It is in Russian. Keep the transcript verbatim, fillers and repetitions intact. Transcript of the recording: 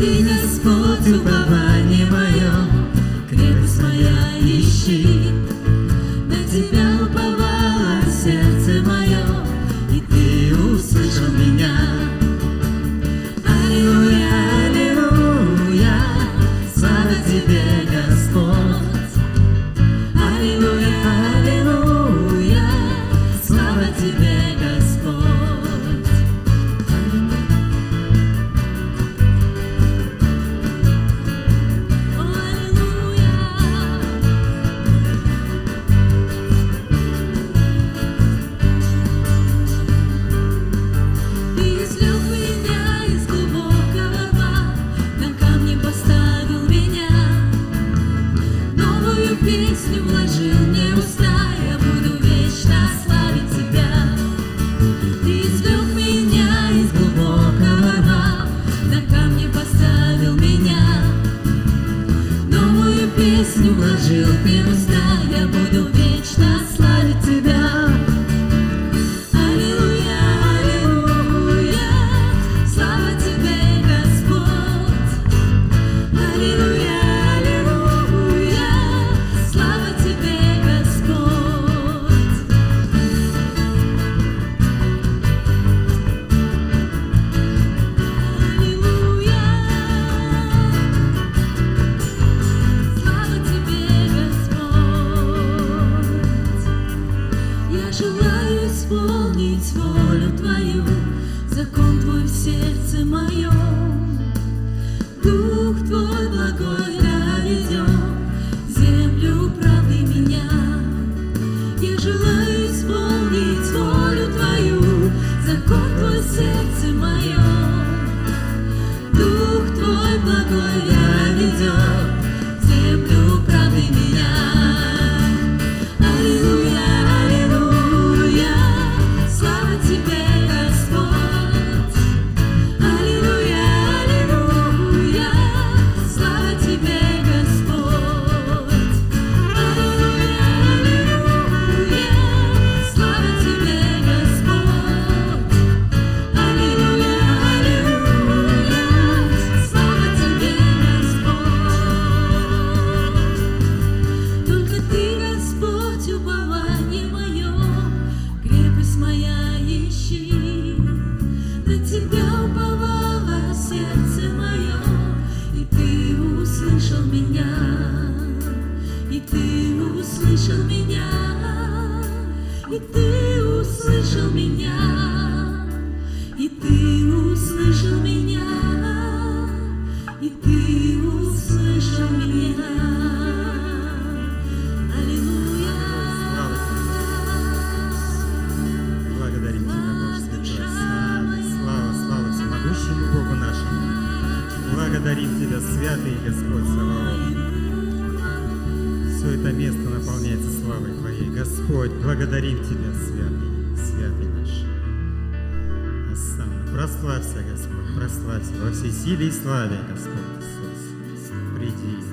Ты, Господь, упование мое, крепость моя и щит. На Тебя уповало сердце мое, и Ты услышал меня. Аллилуйя, аллилуйя, слава Тебе, Господь. Аллилуйя, аллилуйя, слава Тебе, Господь. О, аллилуйя. Ты извлек меня из глубокого рва, на камне поставил меня, новую песню вложил мне в уста, я буду вечно славить Тебя. Ты извлек меня из глубокого рва, на камне поставил меня, новую песню вложил мне в уста, я буду вечно славить Тебя. Аллилуйя, аллилуйя, слава Тебе, Господь. Аллилуйя, аллилуйя, слава Тебе, Господь. Аллилуйя, слава Тебе, Господь. Я желаю исполнить волю Твою, закон Твой в сердце моем. Дух Твой благой наведет, землю правды меня. Я желаю исполнить волю Твою, закон Твой в сердце моем. Дух Твой благой наведет, землю правды меня. Аллилуйя, аллилуйя, слава Тебе, Господь. Аллилуйя, аллилуйя, слава Тебе, Господь. Аллилуйя, аллилуйя, слава Тебе, Господь. Аллилуйя, аллилуйя, слава Тебе, Господь. Только Ты, Господь, упование мое, крепость моя и щит. На Тебя уповало сердце мое, и Ты услышал меня, и Ты услышал меня, и Ты услышал меня, и Ты услышал меня, и Ты услышал меня. Аллилуйя. Благодарим Тебя, Бог Святой. Слава, слава всемогущему Богу нашему. Благодарим Тебя, святый Господь Саваоф. Все это место наполняется славой Твоей. Господь, благодарим Тебя, святый, святый наш. Осанна. Прославься, Господь, прославься во всей силе и славе, Господь Иисус. Приди.